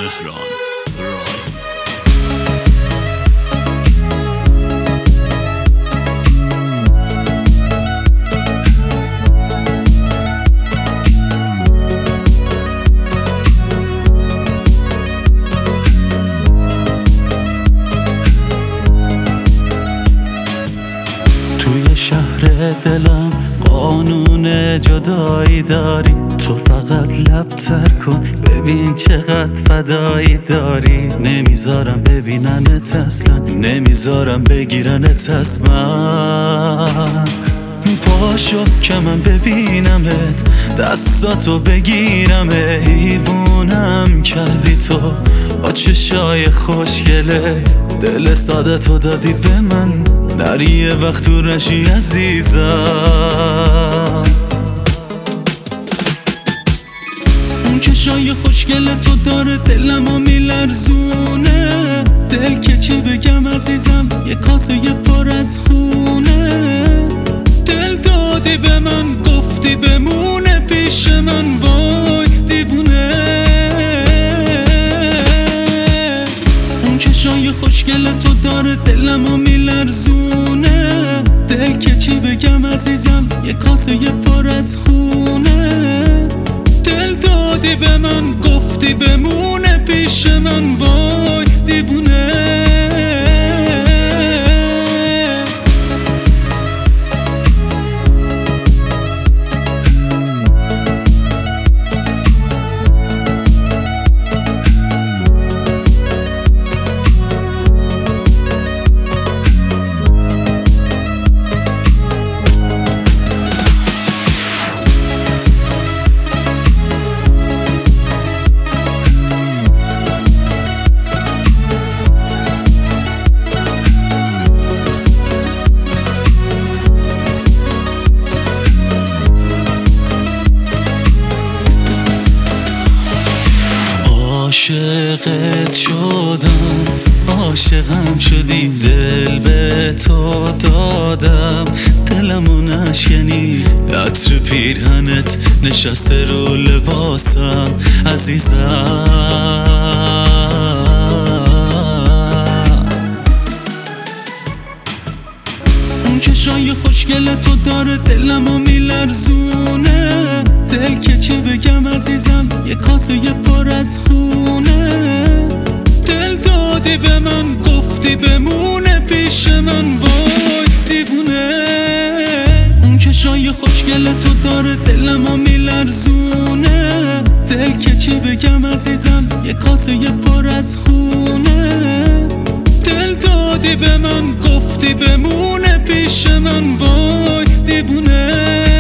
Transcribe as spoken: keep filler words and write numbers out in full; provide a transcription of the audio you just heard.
مهران رای. توی شهر دلم قانون جدایی داری، تو فقط لب تر کن ببین چقدر فدایی داری. نمیذارم ببیننت اصلا، نمیذارم بگیرنت از من. پاشو که من ببینمت، دستاتو بگیرم، حیوونم کردی تو با چشای خوشگلت. دل ساده تو دادی به من، نری یه وقت تو نشی عزیزم. اون چشای خوشگل تو داره دلمو میلرزونه. دل که چی بگم عزیزم، یه کاسه یه پر از خونه. دل دادی به من، گفتی بمونه پیش من، وای دیوونه. اون چشای خوشگل تو داره دلمو میلرزونه. دل که چی بگم عزیزم، یه کاسه یه پر از خونه. دل دادی به من، گفتی بمونه پیش من، وای دیوونه. عاشقت شدم، عاشقم شدی، دل به تو دادم، دلمو نشکنی. عطر پیرهنت نشسته رو لباسم عزیزم. اون چشای خوشگل تو داره دلمو میلرزونه. دل که چی بگم عزیزم، یه کاسه یه پر از خونه. دل دادی به من، گفتی بمونه پیش من، وای دیوونه. اون چشای خوشگل تو داره دلمو میلرزونه. دل که چی بگم عزیزم، یه کاسه یه پر از خونه. دل دادی به من، گفتی بمونه پیش من، وای دیوونه.